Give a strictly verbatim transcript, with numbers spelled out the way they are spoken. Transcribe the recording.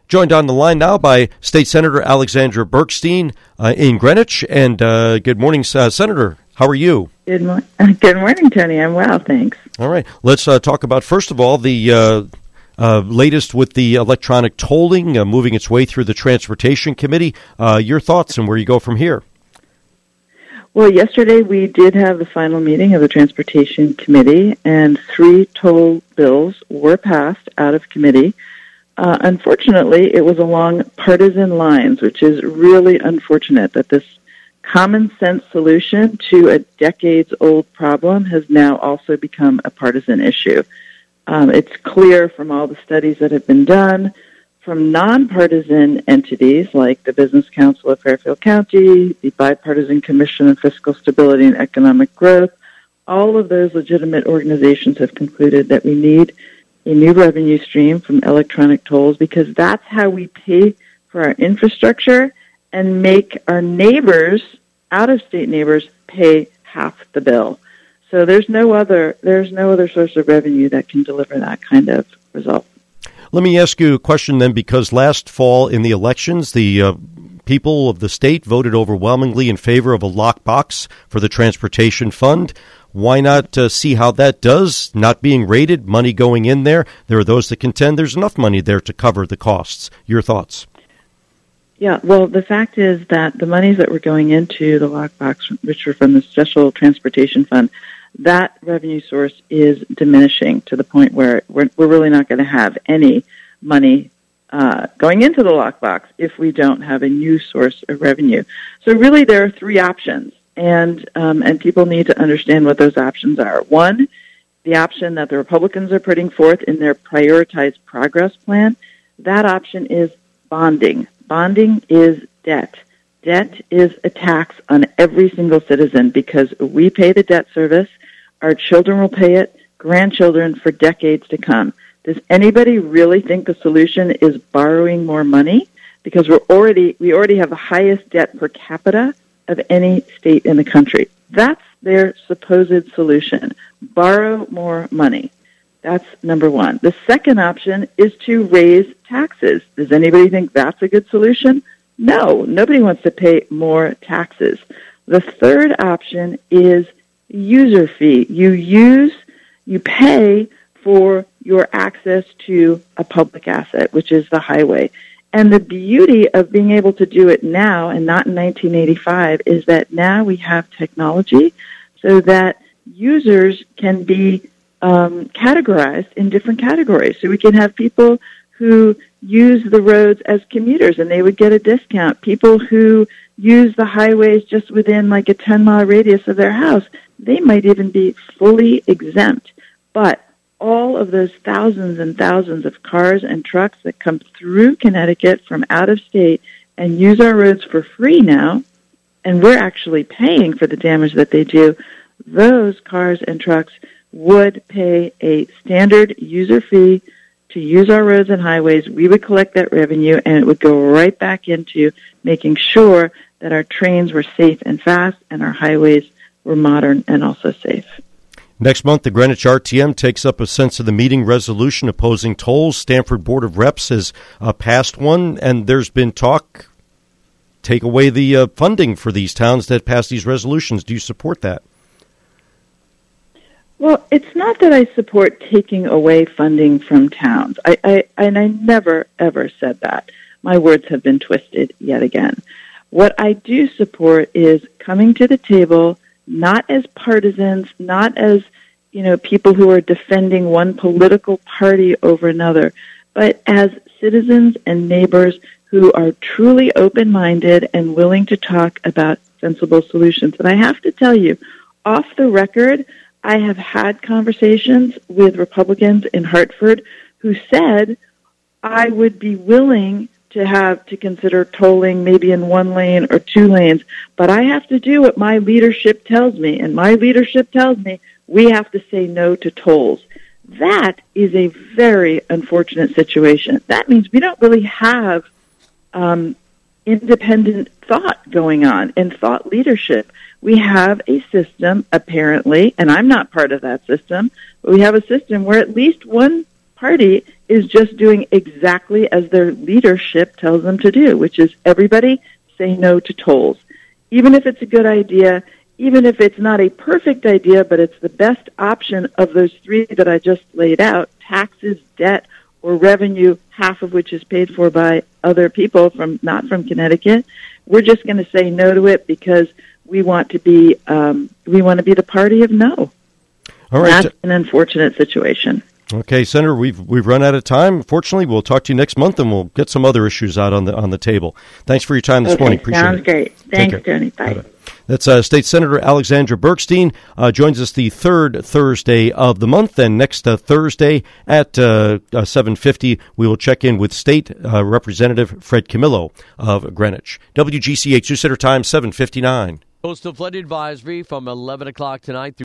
Joined on the line now by State Senator Alexandra Bergstein uh, in Greenwich. And uh, good morning, uh, Senator. How are you? Good, mo- good morning, Tony. I'm well, thanks. All right. Let's uh, talk about, first of all, the uh, uh, latest with the electronic tolling uh, moving its way through the Transportation Committee. Uh, your thoughts and where you go from here? Well, yesterday we did have the final meeting of the Transportation Committee, and three toll bills were passed out of committee. Uh, unfortunately, it was along partisan lines, which is really unfortunate that this common sense solution to a decades-old problem has now also become a partisan issue. Um, it's clear from all the studies that have been done, from nonpartisan entities like the Business Council of Fairfield County, the Bipartisan Commission on Fiscal Stability and Economic Growth, all of those legitimate organizations have concluded that we need a new revenue stream from electronic tolls because that's how we pay for our infrastructure and make our neighbors, out-of-state neighbors, pay half the bill. So there's no other there's no other source of revenue that can deliver that kind of result. Let me ask you a question then, because last fall in the elections, the uh, people of the state voted overwhelmingly in favor of a lockbox for the transportation fund. Why not uh, see how that does? Not being rated, money going in there. There are those that contend there's enough money there to cover the costs. Your thoughts? Yeah, well, the fact is that the monies that were going into the lockbox, which were from the Special Transportation Fund, that revenue source is diminishing to the point where we're, we're really not going to have any money uh, going into the lockbox if we don't have a new source of revenue. So really there are three options, and um, and people need to understand what those options are. One, the option that the Republicans are putting forth in their prioritized progress plan, that option is bonding. Bonding is debt. Debt is a tax on every single citizen because we pay the debt service, our children will pay it, grandchildren for decades to come. Does anybody really think the solution is borrowing more money? Because we're already we already have the highest debt per capita of any state in the country. That's their supposed solution. Borrow more money. That's number one. The second option is to raise taxes. Does anybody think that's a good solution? No, nobody wants to pay more taxes. The third option is user fee. You use, you pay for your access to a public asset, which is the highway. And the beauty of being able to do it now and not in nineteen eighty-five is that now we have technology so that users can be um, categorized in different categories. So we can have people who use the roads as commuters and they would get a discount. People who use the highways just within like a ten-mile radius of their house, they might even be fully exempt. But all of those thousands and thousands of cars and trucks that come through Connecticut from out of state and use our roads for free now, and we're actually paying for the damage that they do, those cars and trucks would pay a standard user fee to use our roads and highways. We would collect that revenue, and it would go right back into making sure that our trains were safe and fast and our highways were modern and also safe. Next month, the Greenwich R T M takes up a sense of the meeting resolution opposing tolls. Stamford Board of Reps has uh, passed one, and there's been talk, take away the uh, funding for these towns that pass these resolutions. Do you support that? Well, it's not that I support taking away funding from towns. I, I and I never, ever said that. My words have been twisted yet again. What I do support is coming to the table, not as partisans, not as, you know, people who are defending one political party over another, but as citizens and neighbors who are truly open-minded and willing to talk about sensible solutions. And I have to tell you, off the record, I have had conversations with Republicans in Hartford who said I would be willing to have to consider tolling maybe in one lane or two lanes, but I have to do what my leadership tells me, and my leadership tells me we have to say no to tolls. That is a very unfortunate situation. That means we don't really have um, independent thought going on and thought leadership. We have a system, apparently, and I'm not part of that system, but we have a system where at least one party is just doing exactly as their leadership tells them to do, which is everybody say no to tolls. Even if it's a good idea, even if it's not a perfect idea, but it's the best option of those three that I just laid out, taxes, debt, or revenue, half of which is paid for by other people from not from Connecticut, we're just going to say no to it because we want to be um, we want to be the party of no. All right. That's an unfortunate situation. Okay, Senator, we've we've run out of time. Fortunately, we'll talk to you next month, and we'll get some other issues out on the on the table. Thanks for your time this okay, morning. Appreciate sounds it. Great. Thanks, Tony. Bye. Bye-bye. That's uh, State Senator Alexandra Bergstein. Uh, joins us the third Thursday of the month, and next uh, Thursday at uh, uh, seven fifty, we will check in with State uh, Representative Fred Camillo of Greenwich. W G C H News Center Time, seven fifty-nine. Coastal flood advisory from eleven o'clock tonight through